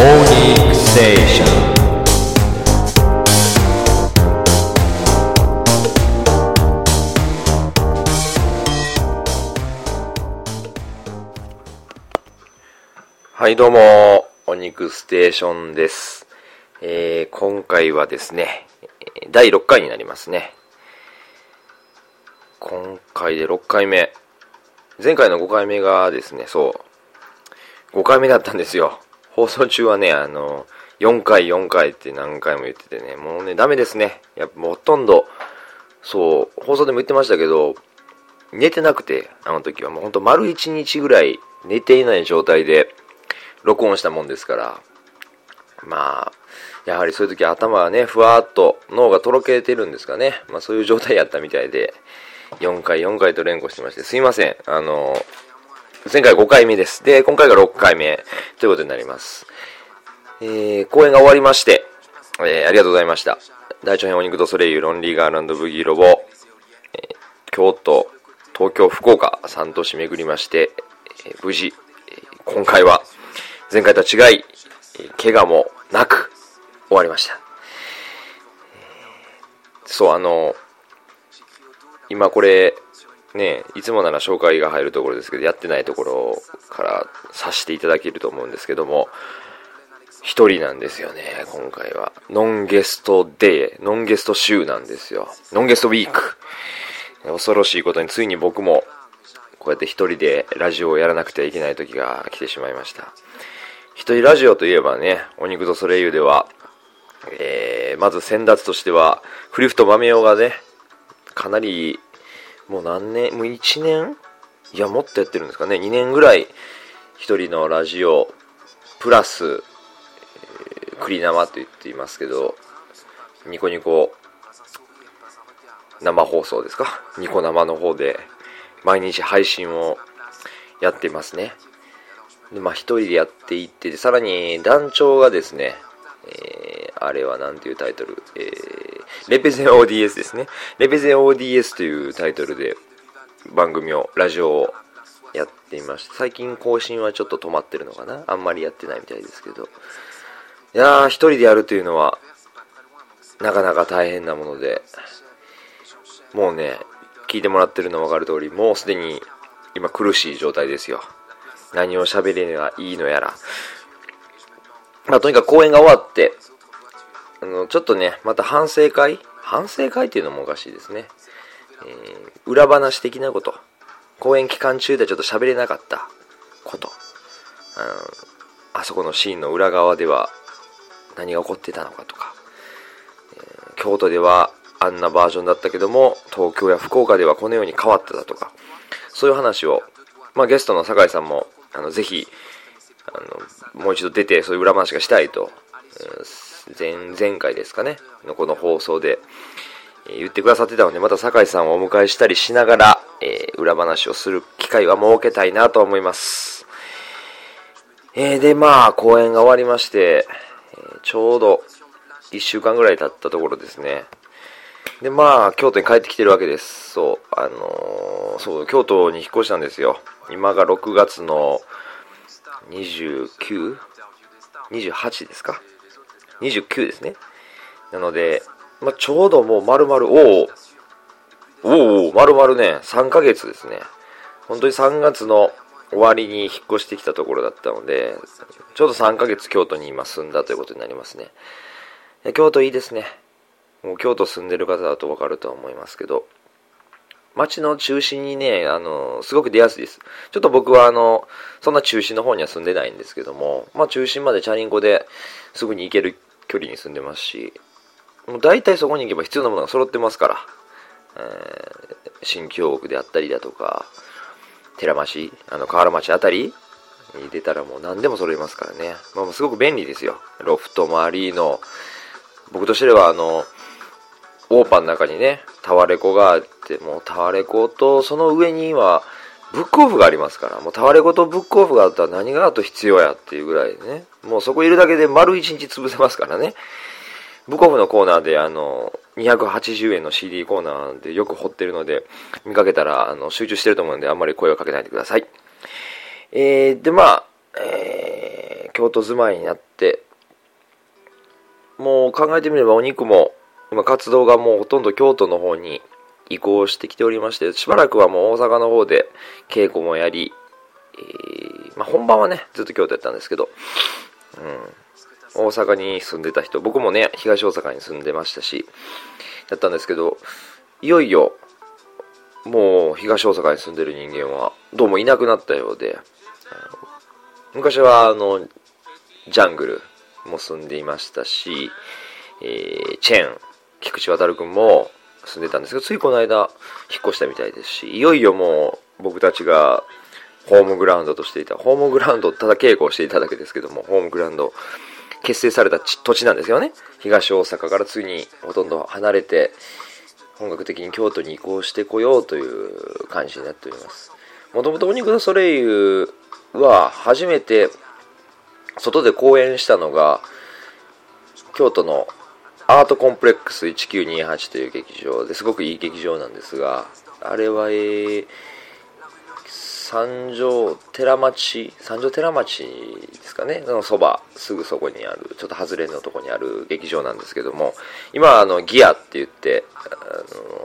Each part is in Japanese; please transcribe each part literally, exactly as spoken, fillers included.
Onyx Station。はいどうも、お肉ステーションです。えー、今回はですね、だいろっかいになりますね。今回でろっかいめ。前回のごかいめがですね、そう、ごかいめだったんですよ。放送中はね、あの、よんかいよんかいって何回も言っててね、もうね、ダメですね。やっぱもうほとんど、そう、放送でも言ってましたけど、寝てなくて、あの時はもうほんと丸いちにちぐらい寝ていない状態で、録音したもんですから、まあ、やはりそういう時頭はね、ふわーっと脳がとろけてるんですかね。まあそういう状態やったみたいで、よんかいよんかいと連呼してまして、すいません。あの、前回ごかいめです。で、今回がろっかいめということになります。えー、公演が終わりまして、えー、ありがとうございました。大長編お肉とソレイユ、ロンリーガーランドブギーロボ、えー、京都、東京、福岡、さん都市巡りまして、えー、無事、えー、今回は、前回とは違い、怪我もなく終わりました。そう、あの、今これ、ね、いつもなら紹介が入るところですけど、やってないところからさせていただけると思うんですけども、一人なんですよね、今回は。ノンゲストデー、ノンゲスト週なんですよ。ノンゲストウィーク。恐ろしいことについに僕も、こうやって一人でラジオをやらなくてはいけない時が来てしまいました。一人ラジオといえばね、お肉とソレイユでは、えー、まず先達としては、クリフトマメオがね、かなり、もう何年、もういちねんいや、もっとやってるんですかね、にねんぐらい、一人のラジオ、プラス、えー、クリ生と言っていますけど、ニコニコ、生放送ですか、ニコ生の方で、毎日配信をやっていますね。でまあ一人でやっていって、さらに団長がですね、えー、あれはなんていうタイトル、えー、レペゼン オーディーエス ですね。レペゼン オーディーエス というタイトルで番組を、ラジオをやっていまして、最近更新はちょっと止まってるのかな、あんまりやってないみたいですけど、いやー一人でやるというのはなかなか大変なもので、もうね、聞いてもらってるの分かる通り、もうすでに今苦しい状態ですよ。何を喋ればいいのやら。まあとにかく公演が終わって、あの、ちょっとね、また反省会反省会っていうのもおかしいですね。えー、裏話的なこと。公演期間中でちょっと喋れなかったこと。あの、あそこのシーンの裏側では何が起こってたのかとか。えー、京都ではあんなバージョンだったけども、東京や福岡ではこのように変わっただとか。そういう話を、まあゲストの酒井さんも、あのぜひあのもう一度出てそういう裏話がしたいと、前前回ですかねのこの放送で、えー、言ってくださってたので、また酒井さんをお迎えしたりしながら、えー、裏話をする機会は設けたいなと思います。えー、でまあ公演が終わりまして、えー、ちょうどいっしゅうかんぐらい経ったところですね。でまあ京都に帰ってきてるわけです。そうあのー、そう京都に引っ越したんですよ。今がろくがつのにじゅうきゅう、にじゅうはちですか、にじゅうきゅうですね。なので、まあ、ちょうどもう丸々おおおお丸々ねさんかげつですね。本当にさんがつの終わりに引っ越してきたところだったので、ちょうどさんかげつ京都に今住んだということになりますね。京都いいですね。もう京都住んでる方だと分かるとは思いますけど、街の中心にね、あのすごく出やすいです。ちょっと僕はあのそんな中心の方には住んでないんですけども、まあ中心までチャリンコですぐに行ける距離に住んでますし、もう大体そこに行けば必要なものが揃ってますから、えー、新京極であったりだとか寺町、あの河原町あたりに出たらもう何でも揃いますからね。まあすごく便利ですよ。ロフト周りの、僕としてはあのオーパーの中にねタワレコがあって、もうタワレコとその上にはブックオフがありますから、もうタワレコとブックオフがあったら何があと必要やっていうぐらいでね、もうそこいるだけで丸一日潰せますからね。ブックオフのコーナーであのにひゃくはちじゅうえんの シーディー コーナーでよく掘ってるので、見かけたらあの集中してると思うのであんまり声をかけないでください。えー、でまあ、えー、 京都住まいになって、もう考えてみればお肉も今活動がもうほとんど京都の方に移行してきておりまして、しばらくはもう大阪の方で稽古もやり、えーまあ、本番はねずっと京都やったんですけど、うん、大阪に住んでた人、僕もね東大阪に住んでましたしだったんですけど、いよいよもう東大阪に住んでる人間はどうもいなくなったようで、昔はあのジャングルも住んでいましたし、えー、チェーン菊池渉君も住んでたんですけど、ついこの間引っ越したみたいですし、いよいよもう僕たちがホームグラウンドとしていた、ホームグラウンドただ稽古をしていただけですけども、ホームグラウンド結成された土地なんですよね。東大阪からついにほとんど離れて本格的に京都に移行してこようという感じになっております。もともとお肉のソレイユは初めて外で公演したのが京都のアートコンプレックスせんきゅうひゃくにじゅうはちという劇場ですごくいい劇場なんですが、あれは、えー、三条寺町三条寺町ですかねのそばすぐそこにあるちょっと外れのとこにある劇場なんですけども、今あのギアって言ってあ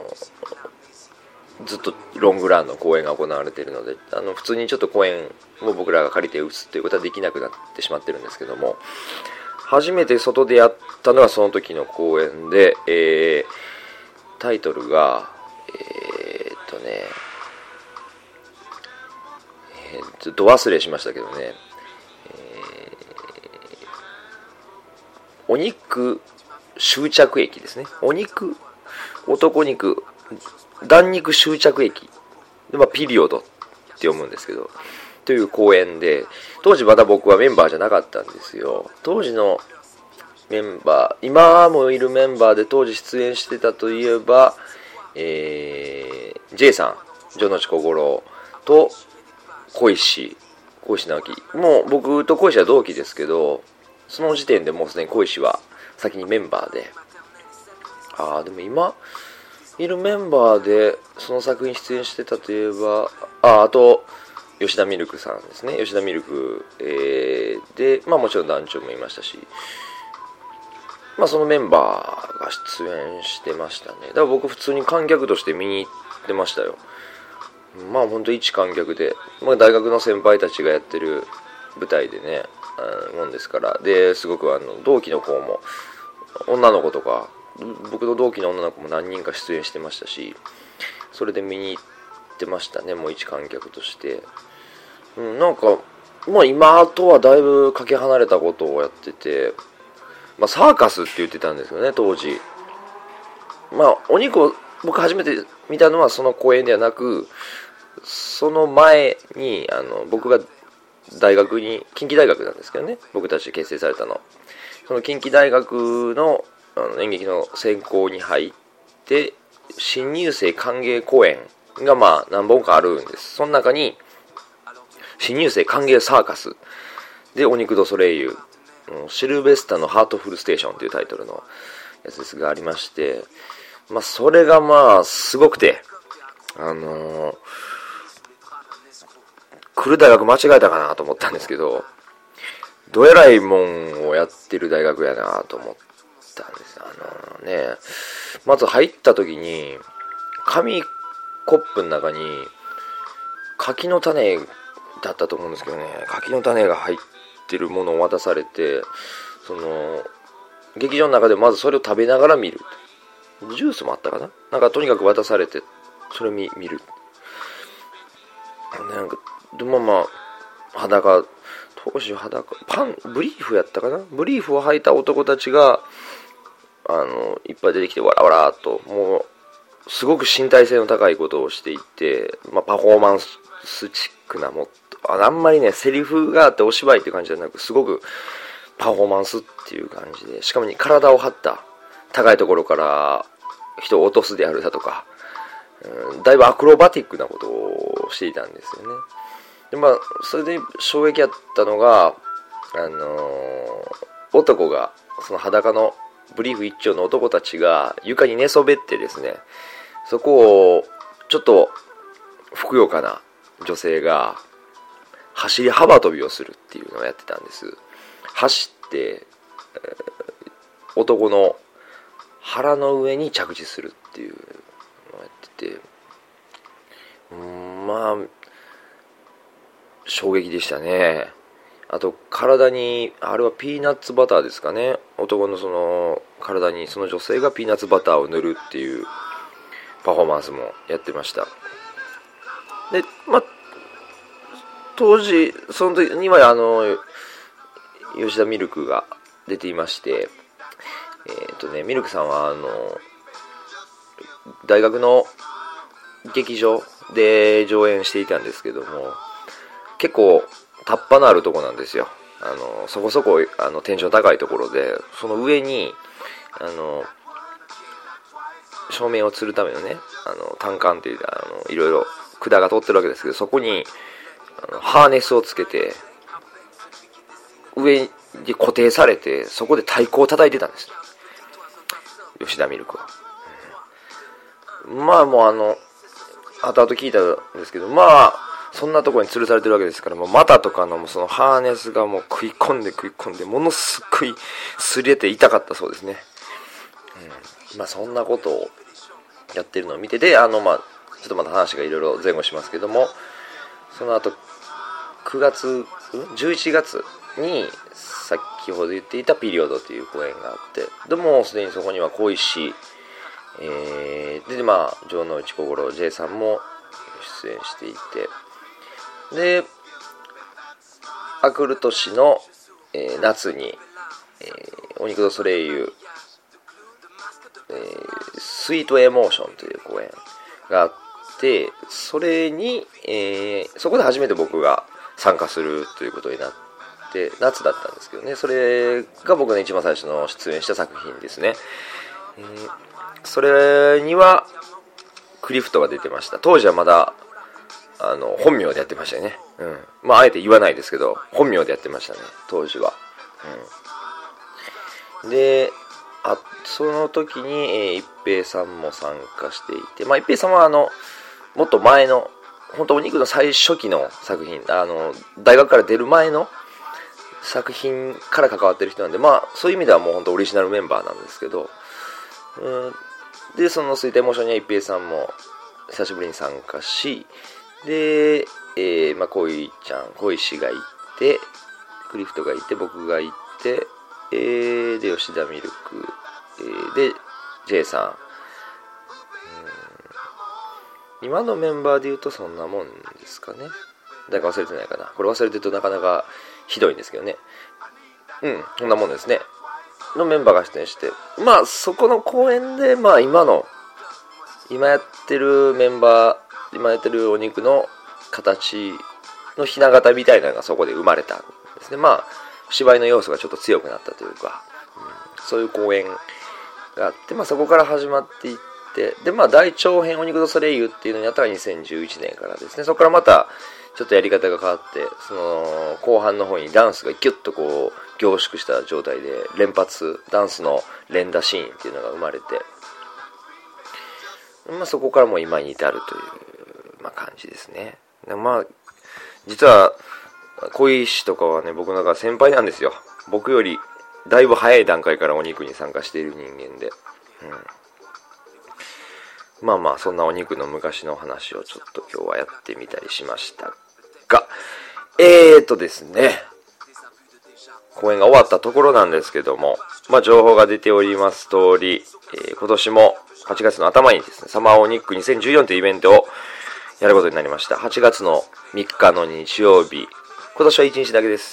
のずっとロングランの公演が行われているので、あの普通にちょっと公演も僕らが借りて打つということはできなくなってしまってるんですけども、初めて外でやったのはその時の公演で、えー、タイトルがえー、っとねえー、ちょっと忘れしましたけどね、えー、お肉終着駅ですね。お肉男肉弾肉終着駅で、まあ、ピリオドって読むんですけどという公演で、当時まだ僕はメンバーじゃなかったんですよ。当時のメンバー、今もいるメンバーで当時出演してたといえば、えー、J さん、城之内小五郎と小石小石直樹、もう僕と小石は同期ですけど、その時点でもうすでに小石は先にメンバーで、ああでも今いるメンバーでその作品出演してたといえば、ああと吉田ミルクさんですね。吉田ミルク、えー、で、まあもちろん団長もいましたし、まあそのメンバーが出演してましたね。だから僕普通に観客として見に行ってましたよ。まあ本当一観客で、まあ、大学の先輩たちがやってる舞台でね、もんですから、ですごくあの同期の子も女の子とか、僕の同期の女の子も何人か出演してましたし、それで見に行ってましたね、もう一観客として。うん、なんか、まあ今とはだいぶかけ離れたことをやってて、まあサーカスって言ってたんですよね、当時。まあお肉を僕初めて見たのはその公演ではなく、その前にあの僕が大学に、近畿大学なんですけどね、僕たち結成されたの。その近畿大学の、あの演劇の専攻に入って、新入生歓迎公演がまあ何本かあるんです。その中に、新入生歓迎サーカスでお肉ドソレイユ、シルベスタのハートフルステーションというタイトルのやつですがありまして、まあそれがまあすごくて、あのー、来る大学間違えたかなと思ったんですけど、どえらいもんをやってる大学やなと思ったんです。あのー、ね、まず入った時に紙コップの中に柿の種だったと思うんですけどね、柿の種が入ってるものを渡されて、その劇場の中でまずそれを食べながら見る、ジュースもあったかな、なんかとにかく渡されてそれを 見, 見るなんかでもまあ裸、当時裸パンブリーフやったかな、ブリーフを履いた男たちがあのいっぱい出てきてわらわらと、もうすごく身体性の高いことをしていて、まあ、パフォーマンスチックな、もっと あ, あんまりねセリフがあってお芝居っていう感じじゃなく、すごくパフォーマンスっていう感じで、しかも体を張った高いところから人を落とすであるだとか、うん、だいぶアクロバティックなことをしていたんですよね。でまあそれで衝撃やったのが、あのー、男がその裸のブリーフ一丁の男たちが床に寝そべってですね、そこをちょっとふくよかな女性が走り幅跳びをするっていうのをやってたんです。 走って、えー、男の腹の上に着地するっていうのをやってて、うーん、まあ衝撃でしたね。あと体に、あれはピーナッツバターですかね、男のその体にその女性がピーナッツバターを塗るっていうパフォーマンスもやってました。で、まあ当時その時にはあの吉田ミルクが出ていまして、えーとね、ミルクさんはあの大学の劇場で上演していたんですけども、結構タッパのあるとこなんですよ。あのそこそこあのテンション高いところで、その上にあの照明を吊るためのね、あの単管っていうあのいろいろ管が通ってるわけですけど、そこにあのハーネスをつけて上に固定されて、そこで太鼓を叩いてたんです、吉田ミルクは。まあもうあの後々聞いたんですけど、まあそんなところに吊るされてるわけですから、もう股とかのそのハーネスがもう食い込んで食い込んでものすごい擦れて痛かったそうですね。うん、まあそんなことをやってるのを見てて、あのまあちょっとまた話がいろいろ前後しますけども、その後くがつじゅういちがつに先ほど言っていたピリオドという公演があって、でもすでにそこには小石、えー、でまあ城之内小五郎 J さんも出演していて、であくる年の、えー、夏に、えー、お肉とソレイユ、えー、スイートエモーションという公演があって、それに、えー、そこで初めて僕が参加するということになって、夏だったんですけどね、それが僕の一番最初の出演した作品ですね。えー、それにはクリフトが出てました。当時はまだあの本名でやってましたよね。うん、まああえて言わないですけど本名でやってましたね、当時は。うん、で、あその時に、えー、一平さんも参加していて、まあ一平さんはあのもっと前の本当お肉の最初期の作品、あの大学から出る前の作品から関わってる人なんで、まあそういう意味ではもう本当オリジナルメンバーなんですけど、うん、でそのスイートエモーションには一平さんも久しぶりに参加し、で、えーまあ、恋ちゃん恋氏がいて、クリフトがいて、僕がいて、えー、で吉田ミルク、えー、で J さん、うん、今のメンバーでいうとそんなもんですかね。誰か忘れてないかな。これ忘れてるとなかなかひどいんですけどね。うん、そんなもんですねのメンバーが出演して、まあそこの公演で、まあ今の今やってるメンバー、今やってるお肉の形のひな形みたいなのがそこで生まれたんですね。まあ芝居の要素がちょっと強くなったというか、うん、そういう公演があって、まあそこから始まっていって、でまあ大長編お肉とソレイユっていうのにやったらにせんじゅういちねんからですね。そこからまたちょっとやり方が変わって、その後半の方にダンスがギュッとこう凝縮した状態で連発ダンスの連打シーンっていうのが生まれて、まあ、そこからもう今に至るという、まあ、感じですね。まあ実は小石とかはね、僕の中先輩なんですよ。僕よりだいぶ早い段階からお肉に参加している人間で、うん、まあまあそんなお肉の昔の話をちょっと今日はやってみたりしましたが、えーとですね公演が終わったところなんですけども、まあ情報が出ております通り、えー、今年もはちがつの頭にですね、サマーオニックにせんじゅうよんというイベントをやることになりました。はちがつのみっかの日曜日、今年はいちにちだけです。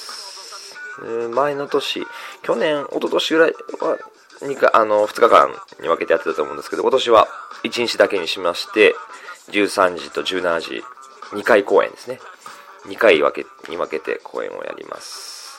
前の年、去年、一昨年ぐらいはにかあのふつかかんに分けてやってたと思うんですけど、今年はいちにちだけにしまして、じゅうさんじとじゅうしちじ、にかい公演ですね。にかい分けに分けて公演をやります。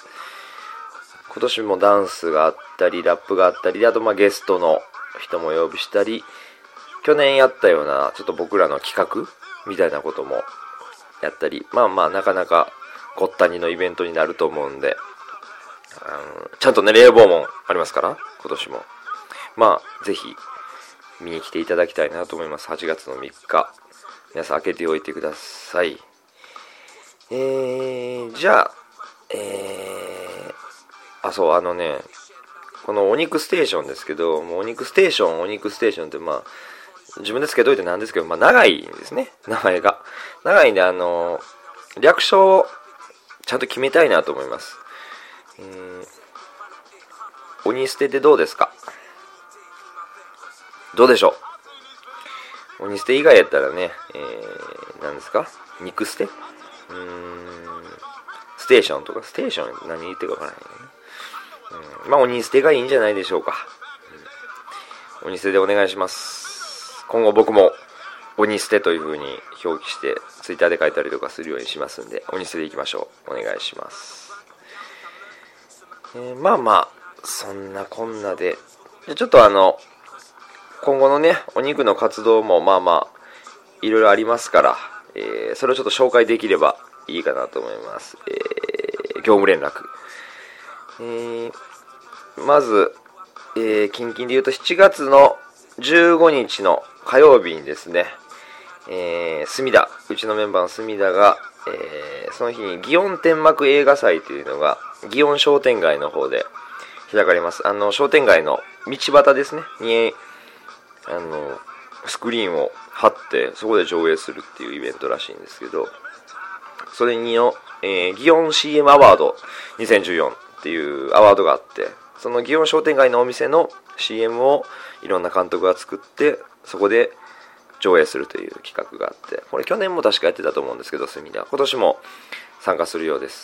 今年もダンスがあったり、ラップがあったり、あとまあゲストの人も呼びしたり、去年やったようなちょっと僕らの企画みたいなこともやったり、まあまあなかなかごったにのイベントになると思うんで、あのちゃんとね冷房もありますから今年もまあぜひ見に来ていただきたいなと思います。はちがつのみっか、皆さん開けておいてください。えー、じゃあ、えあ、そう、あのね、このお肉ステーションですけど、もうお肉ステーション、お肉ステーションってまあ、自分でつけといてなんですけど、まあ長いんですね、名前が。長いんで、あの、略称をちゃんと決めたいなと思います。うーん、鬼捨てってどうですか？どうでしょう？鬼捨て以外やったらね、えー、何ですか？肉捨て？うーん、ステーションとか、ステーション何言ってるかわからないよね。うん、まあ鬼捨てがいいんじゃないでしょうか。うん、鬼捨てでお願いします。今後僕も鬼捨てという風に表記してツイッターで書いたりとかするようにしますんで、鬼捨てでいきましょう。お願いします。えー、まあまあそんなこんなで、ちょっとあの今後のねお肉の活動もまあまあいろいろありますから、えー、それをちょっと紹介できればいいかなと思います。えー、業務連絡、えー、まず、えー、近々で言うとしちがつのじゅうごにちの火曜日にですね、えー、隅田、うちのメンバーの隅田が、えー、その日に祇園天幕映画祭というのが祇園商店街の方で開かれます。あの商店街の道端ですねに、あのスクリーンを貼ってそこで上映するっていうイベントらしいんですけど、それにの、えー、祇園 シーエム アワードにせんじゅうよんっていうアワードがあって、その祇園商店街のお店の シーエム をいろんな監督が作ってそこで上映するという企画があって、これ去年も確かやってたと思うんですけど、隅田今年も参加するようです。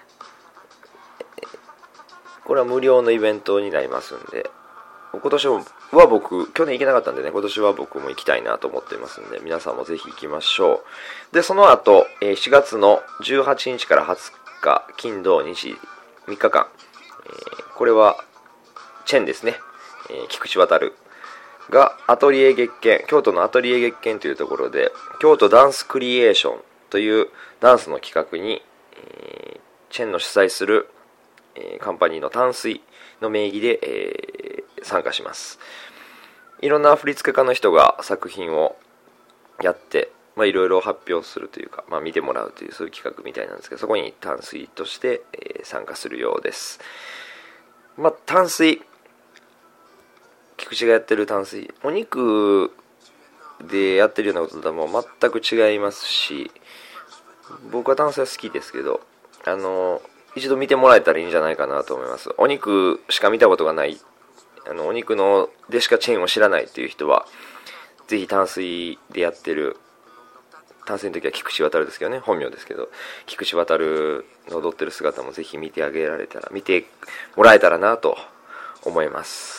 これは無料のイベントになりますんで、今年は僕去年行けなかったんでね、今年は僕も行きたいなと思っていますんで、皆さんもぜひ行きましょう。でその後しがつのじゅうはちにちからはつか金土日みっかかん、これはチェンですね、菊池渉がアトリエ月見、京都のアトリエ月見というところで京都ダンスクリエーションというダンスの企画に、えー、チェンの主催する、えー、カンパニーの淡水の名義で、えー、参加します。いろんな振付家の人が作品をやって、まあ、いろいろ発表するというか、まあ、見てもらうというそういう企画みたいなんですけど、そこに淡水として、えー、参加するようです。まあ、淡水菊池がやってる淡水、お肉でやってるようなこととはもう全く違いますし、僕は淡水は好きですけど、あの一度見てもらえたらいいんじゃないかなと思います。お肉しか見たことがない、あのお肉のでしかチェーンを知らないっていう人はぜひ淡水でやってる、淡水の時は菊池渉ですけどね、本名ですけど、菊池渉の踊ってる姿もぜひ見てあげられたら、見てもらえたらなと思います。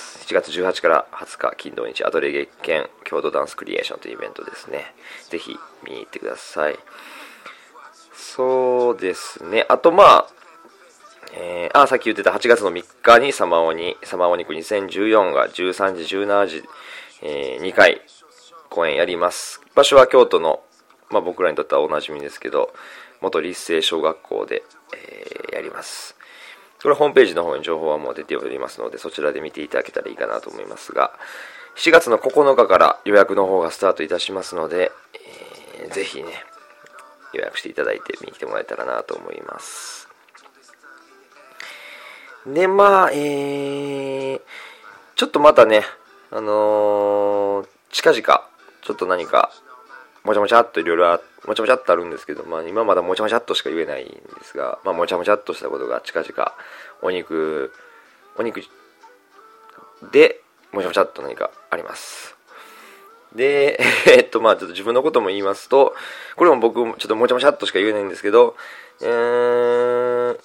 しちがつじゅうはちからはつか金土日アトリエ月見京都ダンスクリエーションというイベントですね。ぜひ見に行ってください。そうですね、あとまあ、えー、あさっき言ってたはちがつのみっかにサマオニサマオニクにせんじゅうよんがじゅうさんじじゅうしちじ、えー、にかい公演やります。場所は京都の、まあ、僕らにとってはおなじみですけど元立成小学校で、えー、やります。これホームページの方に情報はもう出ておりますので、そちらで見ていただけたらいいかなと思いますが、しちがつのここのかから予約の方がスタートいたしますので、えー、ぜひね予約していただいて見に来てもらえたらなと思います。でまあ、えー、ちょっとまたね、あのー、近々ちょっと何かもちゃもちゃっといろいろもちゃもちゃっとあるんですけど、まあ、今まだもちゃもちゃっとしか言えないんですが、まあ、もちゃもちゃっとしたことが近々お肉お肉でもちゃもちゃっと何かあります。でえっとまあちょっと自分のことも言いますと、これも僕ちょっともちゃもちゃっとしか言えないんですけど、えー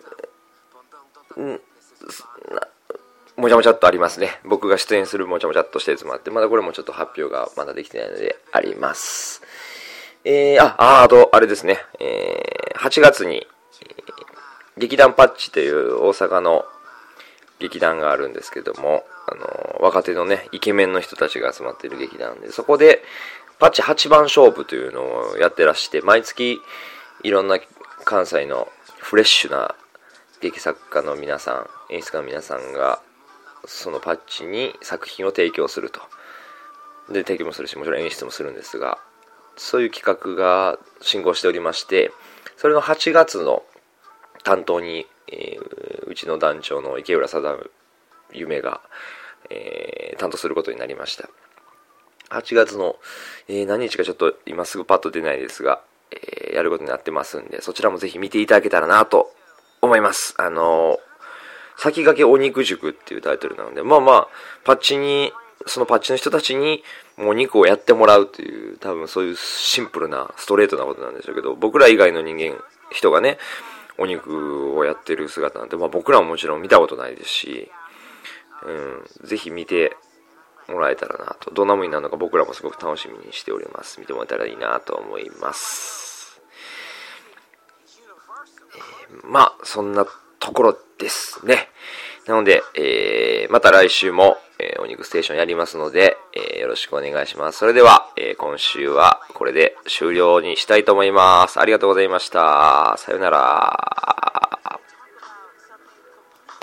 んもちゃもちゃっとありますね。僕が出演するもちゃもちゃっとしたやつもあって、まだこれもちょっと発表がまだできてないのであります。えー、あ、あ、あとあれですね、えー、はちがつに、えー、劇団パッチという大阪の劇団があるんですけども、あの若手のねイケメンの人たちが集まっている劇団で、そこでパッチはちばん勝負というのをやってらして、毎月いろんな関西のフレッシュな劇作家の皆さん、演出家の皆さんがそのパッチに作品を提供すると。で提供もするし、もちろん演出もするんですが、そういう企画が進行しておりまして、それのはちがつの担当に、えー、うちの団長の池浦貞夢が、えー、担当することになりました。はちがつの、えー、何日かちょっと今すぐパッと出ないですが、えー、やることになってますんで、そちらもぜひ見ていただけたらなと思います。あのー、先駆けお肉塾っていうタイトルなので、まあまあ、パッチに、そのパッチの人たちにもう肉をやってもらうという、多分そういうシンプルなストレートなことなんでしょうけど、僕ら以外の人間、人がね、お肉をやってる姿なんて、まあ僕らももちろん見たことないですし、うん、ぜひ見てもらえたらなと。どんな風になるのか僕らもすごく楽しみにしております。見てもらえたらいいなと思います。えー、まあ、そんなところですね。なので、えー、また来週も、えー、お肉ステーションやりますので、えー、よろしくお願いします。それでは、えー、今週はこれで終了にしたいと思います。ありがとうございました。さよなら。